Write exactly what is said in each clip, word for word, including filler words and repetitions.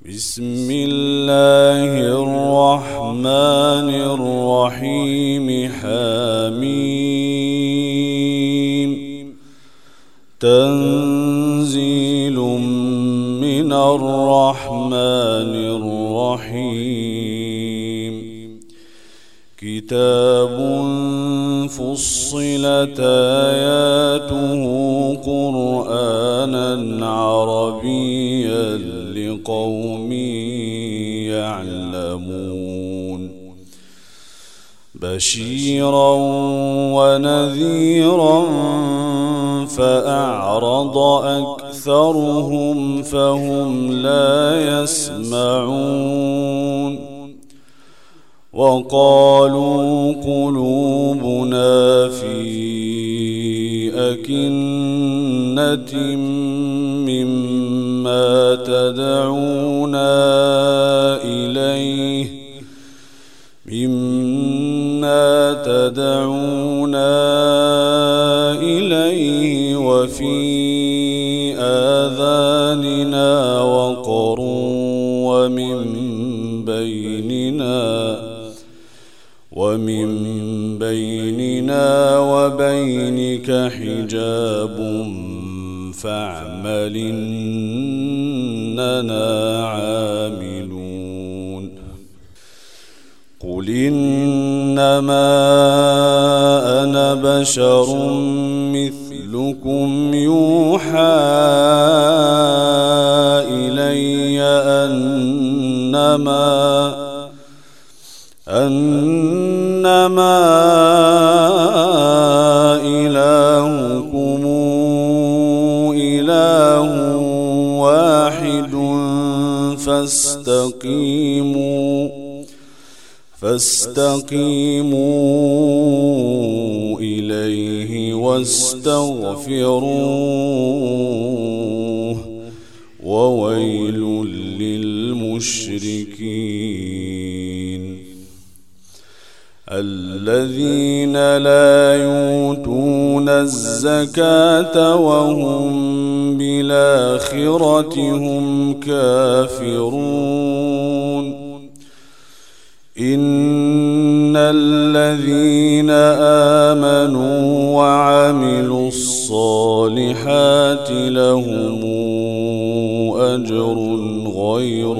بسم الله الرحمن الرحيم حميم تنزيل من الرحمن الرحيم كتاب فصلت آياته قرآنا عربيا لقوم يعلمون بشيرا ونذيرا فأعرض أكثرهم فهم لا يسمعون وقالوا قلوبنا في أكنة مما تدعونا إليه مما تدعونا إليه وفي آذاننا وقر ومن بيننا ومن بيننا وبينك حجاب فاعمل إننا عاملون قل إنما أنا بشر مثلكم يوحى إلي أنما أنما إلهكم إله واحد فاستقيموا فاستقيموا إليه واستغفروه وويل للمشركين الذين لا يؤتون الزكاة وهم بالآخرة هم كافرون إن الذين آمنوا وعملوا الصالحات لهم أجر غير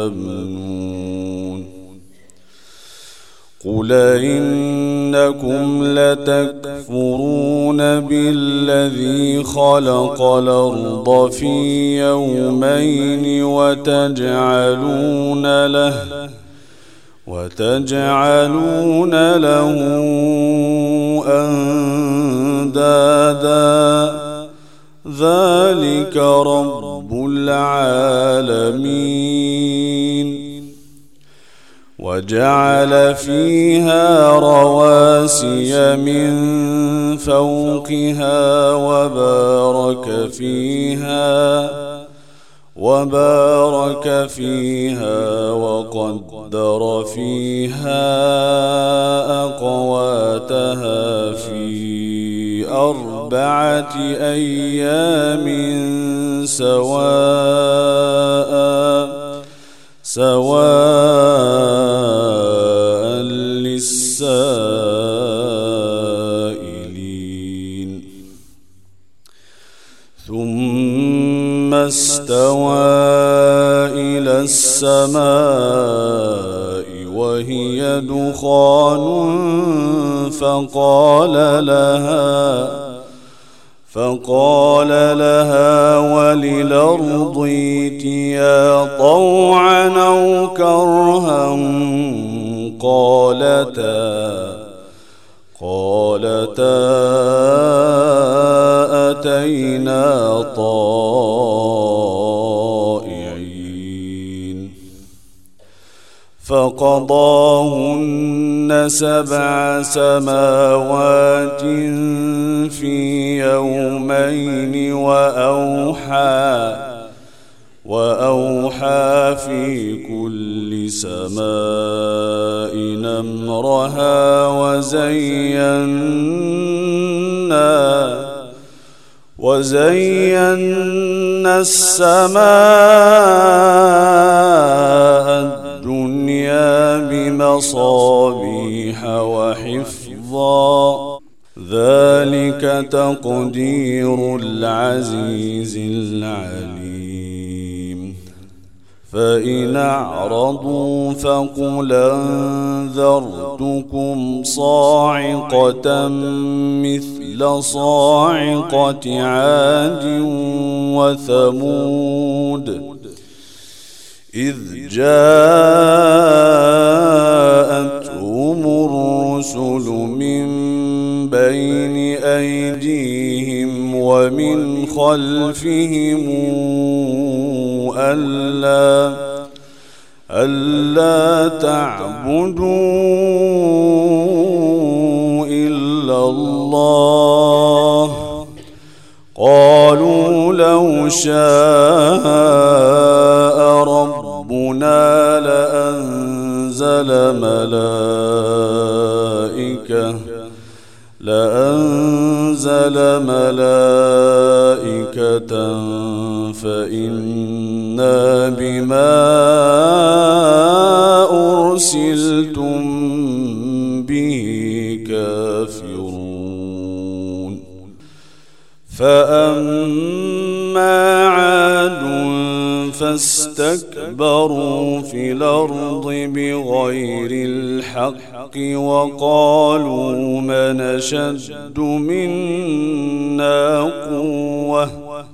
ممنون قل إنكم لتكفرون بالذي خلق الأرض في يومين وتجعلون له وتجعلون له أندادا ذلك رب العالمين وجعل فيها رواسي من فوقها وبارك فيها وبارك فيها وقدر فيها أقواتها في أربعة أيام سواء سواء للسائلين ثم استوى إلى السماء وهي دخان فقال لها فقال لها وللأرض ائتيا طوعا أو كرها قالتا قالتا أتينا طائعين فقضاهن سبع سماوات في يومين وأوحى وأوحى في كل سماء أمرها وزينا وزينا السماء تقدير العزيز العليم. فإن أعرضوا فقل أنذرتكم صاعقة مثل صاعقة عاد وثمود إذ جاءتهم الرسل من بين أيديهم ومن خلفهم ألا ألا تعبدوا إلا الله قالوا لو شاء ربنا لأنزل ملائكة لأنزل ملائكة فإنا بما أرسلتم به كافرون. فأما عاد فاستكبروا في الأرض بغير الحق وقالوا من أشد منا قوة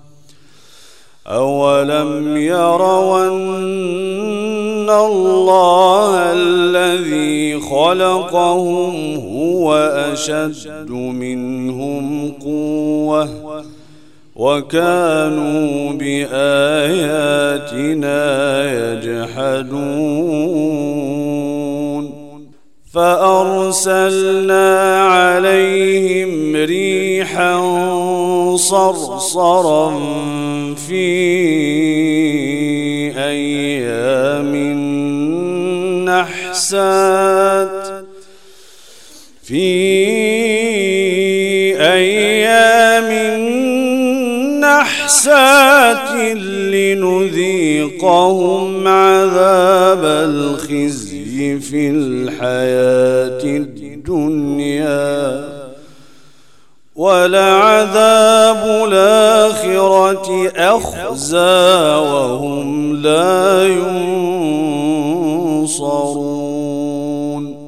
أولم يروا أن الله الذي خلقهم هو أشد منهم قوة وكانوا بآياتنا يجحدون. فأرسلنا عليهم ريحا صرصرا في أيام نحسات في أيام نحسات لنذيقهم عذاب الخزي في الحياة الدنيا ولعذاب الآخرة أخزى وهم لا ينصرون.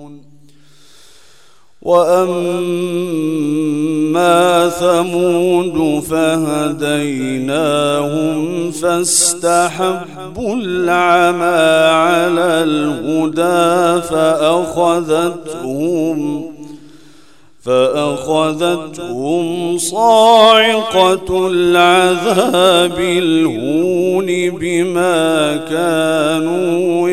وأما ثمود فهديناهم فاستحبوا العمى على الهدى فأخذتهم فأخذتهم صاعقة العذاب الهون بما كانوا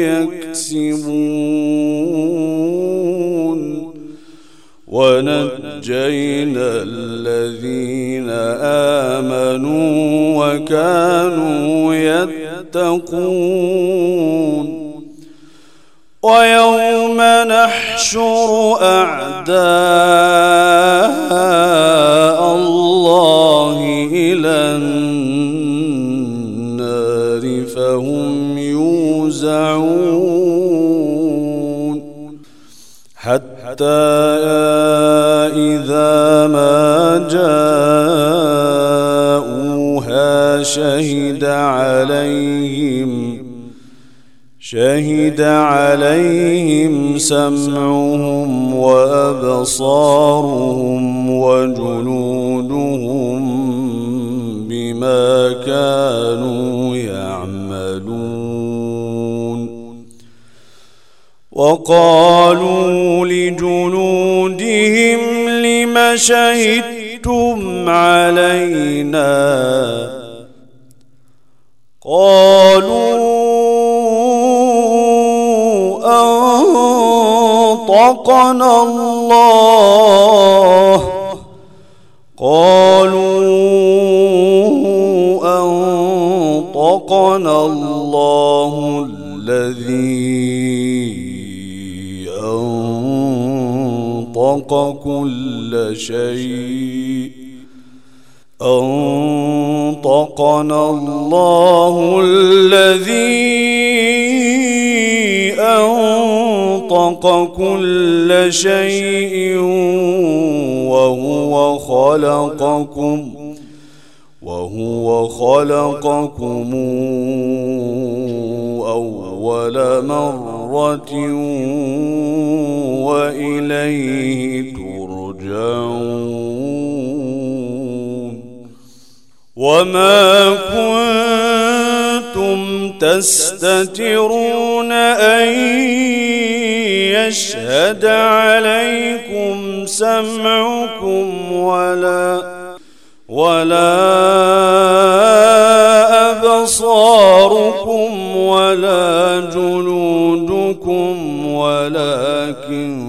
يكسبون. ونجينا الذين آمنوا وكانوا يتقون. ويوم نحشر أعداء الله إلى النار فهم يوزعون حتى إذا ما جاءوها شهد عليهم شهد عليهم سمعهم وأبصارهم وجلودهم بما كانوا يعملون. وقالوا لجلودهم لم شهدتم علينا قالوا أنطقنا الله قالوا أنطقنا الله الذي أنطق كل شيء أنطقنا الله الذي أنطق خلق كل شيء وهو خلقكم وهو خلقكم أول مرة وإليه ترجعون وما كنتم تستترون أن يشهد عليكم سمعكم ولا ولا أبصاركم ولا جلودكم ولكن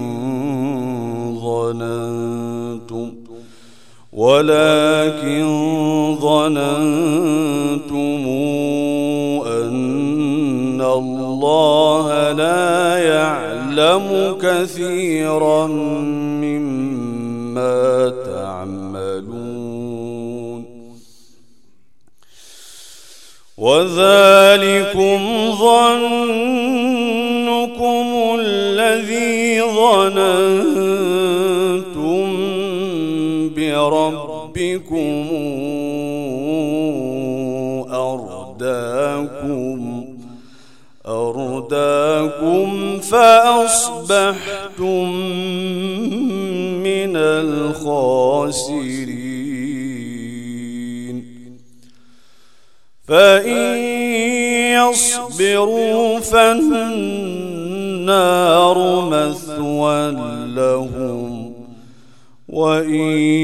ظننتم ولكن ظننتم أن الله لا يعلم كثيرا مما تعملون وذلكم ظنكم الذي ظننتم بربكم أرداكم أرداكم فأصبحتم من الخاسرين فإن يصبروا فالنار مثوى لهم وإن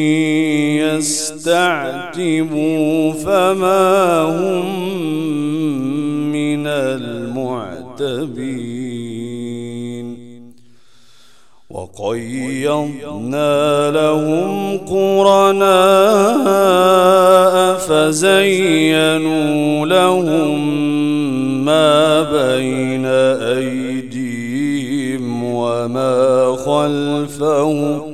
يستعتبوا فما هم من المعتبين وقيضنا لهم قرناء فزينوا لهم ما بين أيديهم وما خلفهم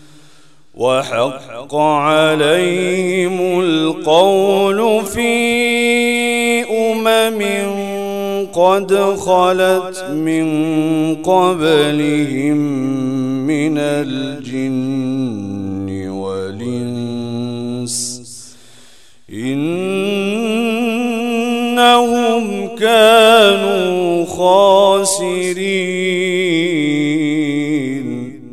وحق عليهم القول في أمم قد خلت من قبلهم من الجن والإنس إنهم كانوا خاسرين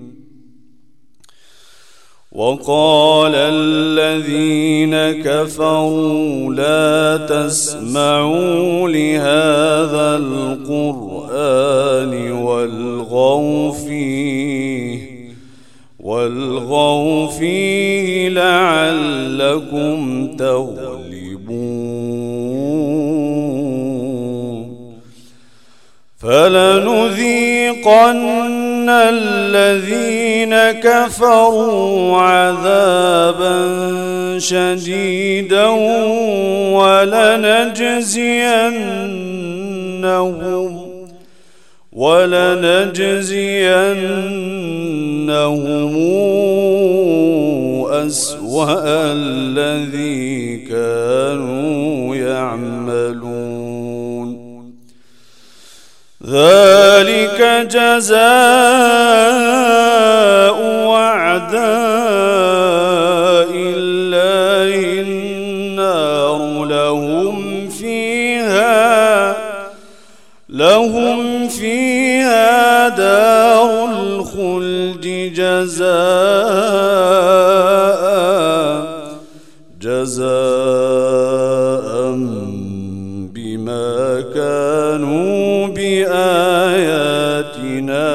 وقال الذين كفروا لا تسمعوا لهذا القرآن والغوا فيه والغوا فيه لعلكم تغلبون فلنذيقن الذين كفروا عذابا شديدا ولنجزينهم ولنجزينهم أسوأ الذي كانوا يعملون ذلك جزاء أعداء الله النار لهم فيها لهم فيها دار الخلد جزاء جزاء بما كانوا بآياتنا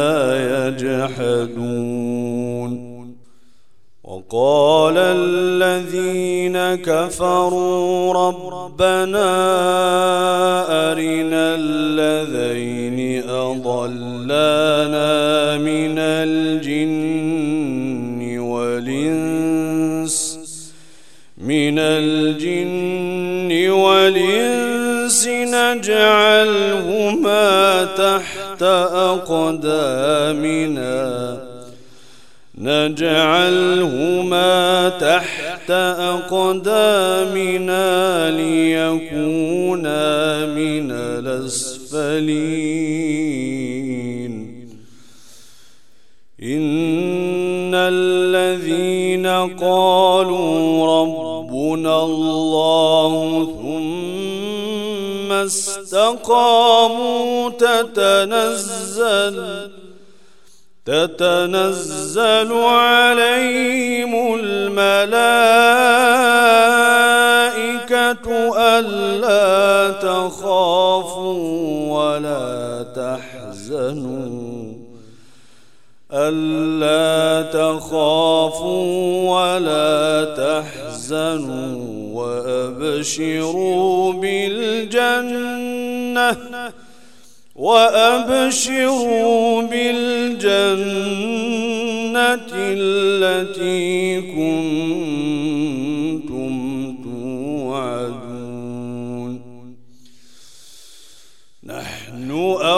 يجحدون وقال الذين كفروا ربنا أرنا الذين أضلانا من الجن والإنس من الجن والإنس نجعلهما تحت أقدامنا نجعلهما تحت أقدامنا ليكونا من الأسفلين الأسفلين. ربنا الله ثم استقاموا تتنزل تتنزل عليهم الملائكة ألا تخافوا ولا تحزنوا ألا تخافوا ولا تحزنوا وأبشروا بالجنة وأبشروا بالجنة التي كنتم توعدون نحن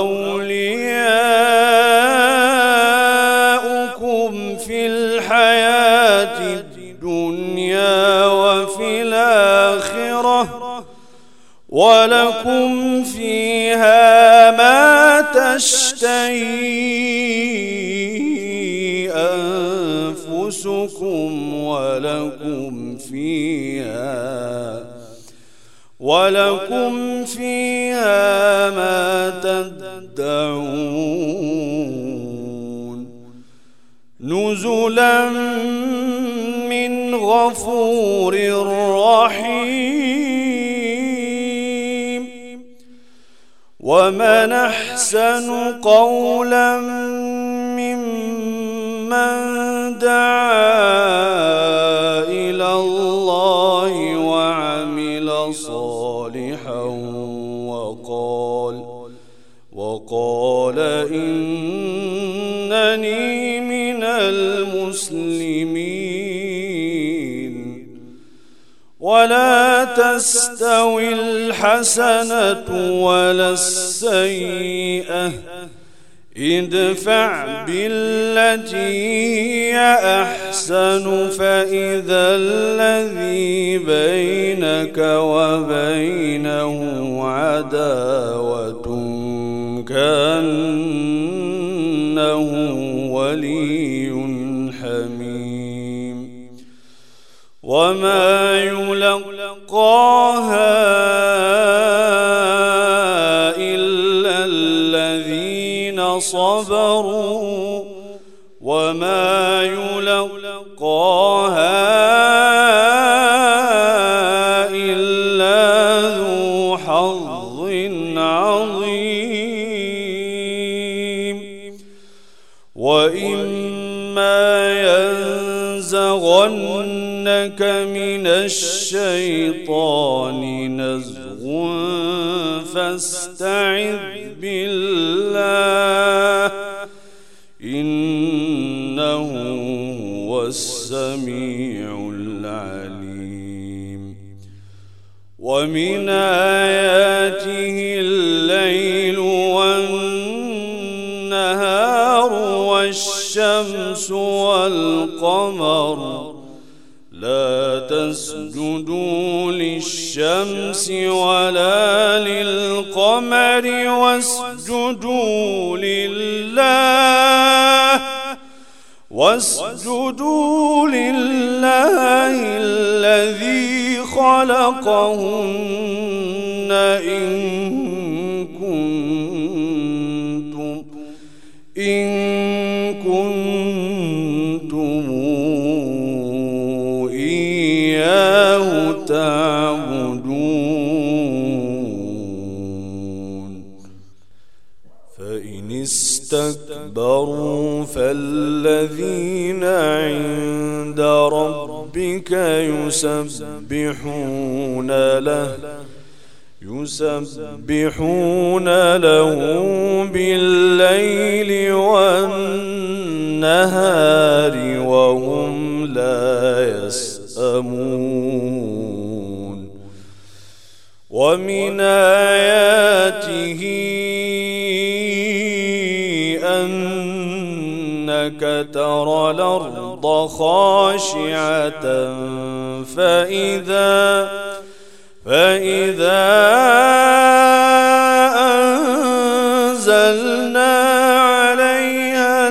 أولياؤكم في الحياة الدنيا وفي الآخرة ولكم فيها ما تشتهي أنفسكم ولكم فيها ولكم فيها ما تدعون نزلا من غفور رحيم ومن أحسن قولا ممن دعا إلى الله وعمل صالحا وقال وقال إنني من المسلمين ولا تستوي الحسنة ولا السيئة ادفع بالتي هي أحسن فإذا الذي بينك وبينه عداوة كأنه ولي حميم وما يلقاها إلا الذين صبروا وما يلقاها إلا ذو حظ عظيم وإما ينزغنك من الشيطان نزغ فاستعذ بالله إنه هو السميع العليم ومن آياته الليل والنهار والشمس والقمر لا تسجدوا للشمس ولا للقمر واسجدوا لله واسجدوا لله الذي خلقهن إن كنتم إن كنتم إياه تعبدون فإن استكبروا فالذين عند ربك يسبحون له يسبحون له بالليل والنهار وهم لا يسأمون ومن آياته أنك ترى الأرض خاشعة فإذا فإذا أنزلنا عليها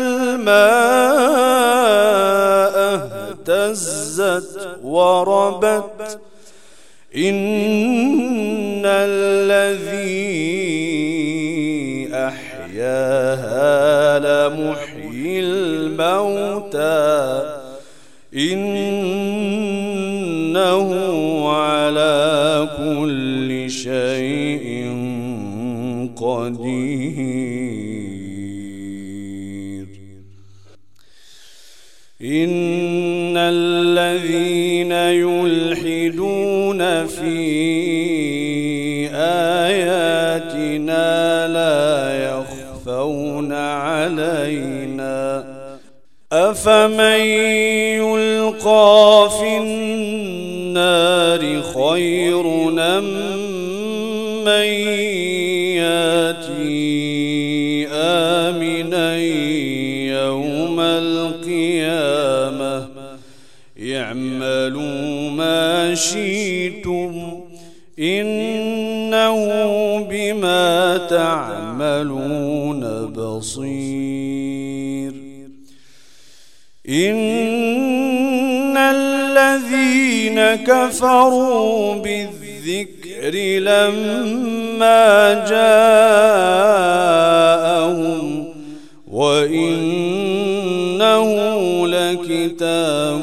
الماء اهتزت وربت إن الذي أحياها لمحيي الموتى إنه على كل شيء قدير. إن الذين يلحدون في آياتنا لا يخفون علينا أفمن يلقى في النار خير أم من ياتي آمنا يوم القيامة اعملوا ما شئتم إنه بما تعملون بصير. إن الذين كفروا بالذكر لما جاءهم وإنه لكتاب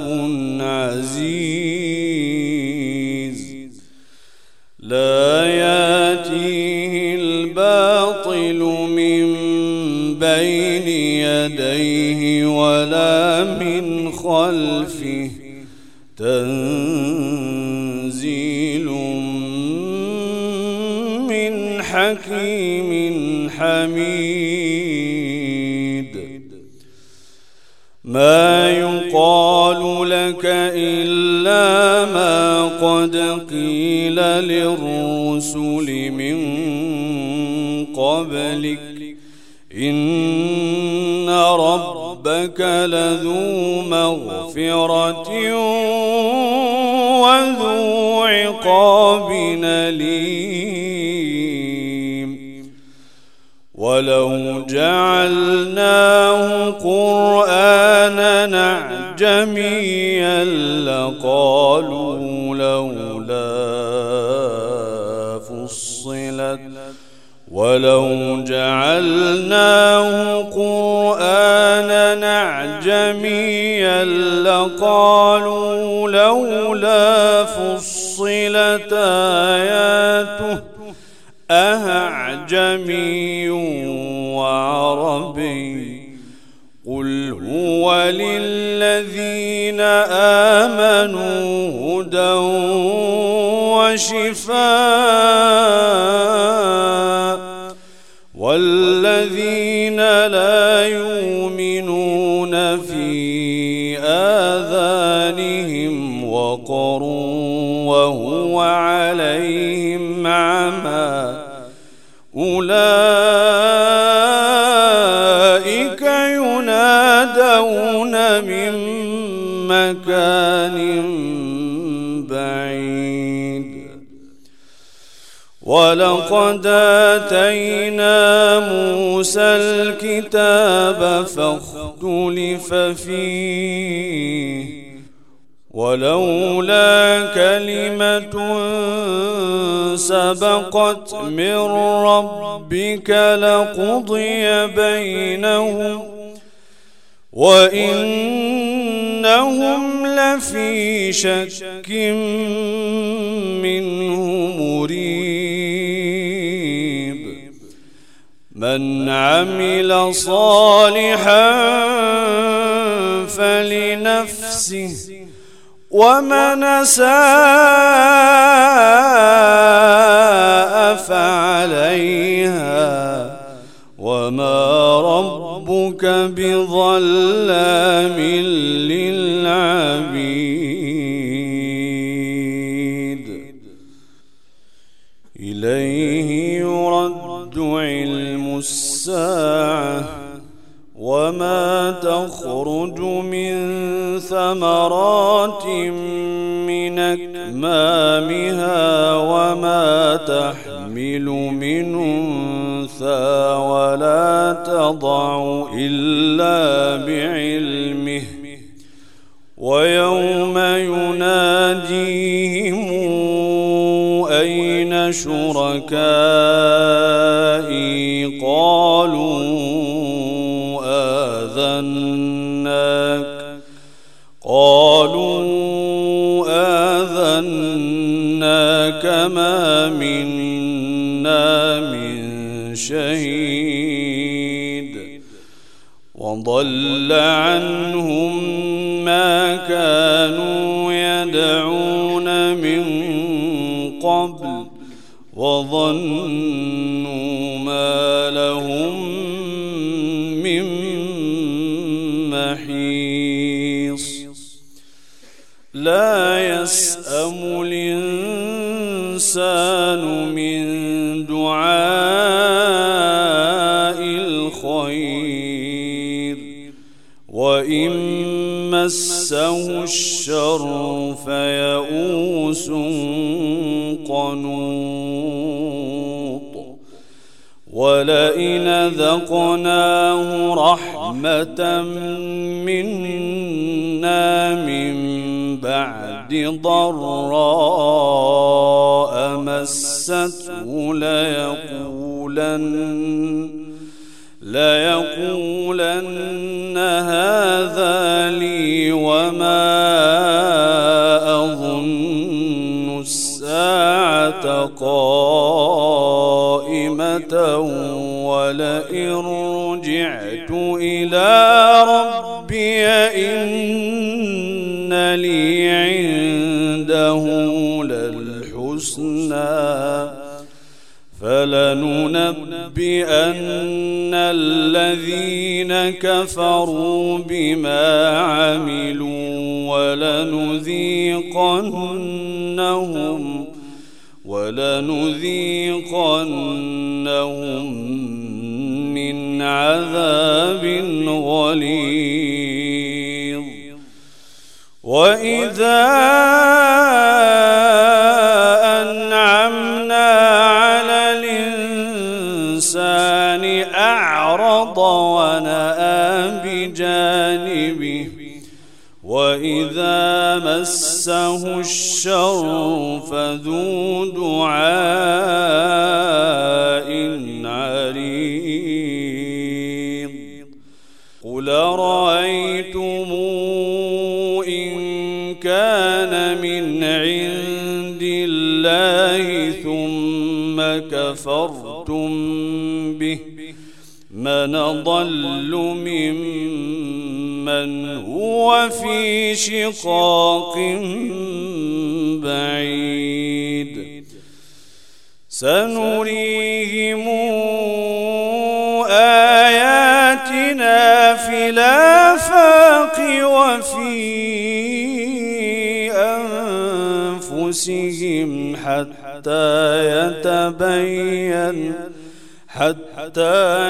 عزيز لا يأتيه الباطل من بين يديه ولا من خلفه تنزيل من حكيم حميد. ما يقال لك إلا ما قد قيل للرسل من قبلك إن ربك لذو مغفرة وذو عقاب أليم. ولو جعلناه قرآنا أعجميا لقالوا لولا فصلت ولو جعلناه قرآنا أعجميا لقالوا لولا فصلت آياته أأعجمي وعربي قل هو للذين آمنوا هدى وشفاء والذين لا يؤمنون في آذانهم وقر وهو عليهم عمى أولئك ينادون من مكان بعيد. ولقد آتينا موسى الكتاب فاختلف فيه ولولا كلمة سبقت من ربك لقضي بينهم وإنهم لفي شك منه مريب. من عمل صالحا فلنفسه ومن أساء فعليها وما ربك بظلام للعبيد. إليه يرد علم الساعة وما تخرج من ثمرات من أكمامها وما تحمل من أنثى ولا تضع إلا بعلمه ويوم يناديهم شركائي قالوا آذناك قالوا آذناك ما منا من شهيد وضل عنهم ما كانوا يدعون من قبل وظنوا ما لهم من محيص لا يسأم الإنسان من دعاء الخير وإن مسه الشر فيئوس قنوط ولئن ذقناه رحمة منا من بعد ضراء مسته ليقولن ليقولن هذا لي وما أظن الساعة قائمة ولئن رجعت إلى ربي إن لي عنده للحسنى فلننبئن الذين كفروا بما عملوا ولنذيقنهم ولنذيقنهم من عذاب غليظ وإذا أنعمنا على الإنسان أعرض ونأى بجانبه وإذا مسه الشر فذو دعاء عريض قل رأيتم إن كان من عند الله ثم كفرتم به من ضل ممن هو في شقاق بعيد سنريهم آياتنا في الآفاق وفي أنفسهم حتى يتبين حتى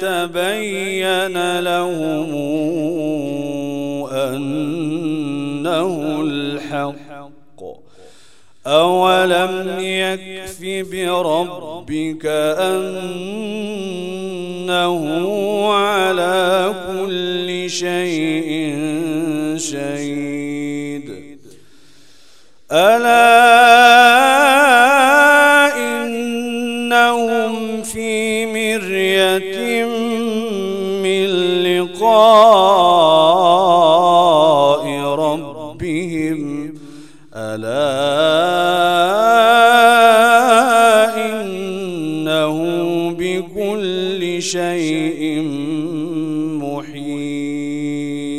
يتبين لهم أنه الحق أولم يكف بربك أنه على كل شيء شهيد ألا إنهم في مرية من لقاء ربهم ألا إنه بكل شيء محيط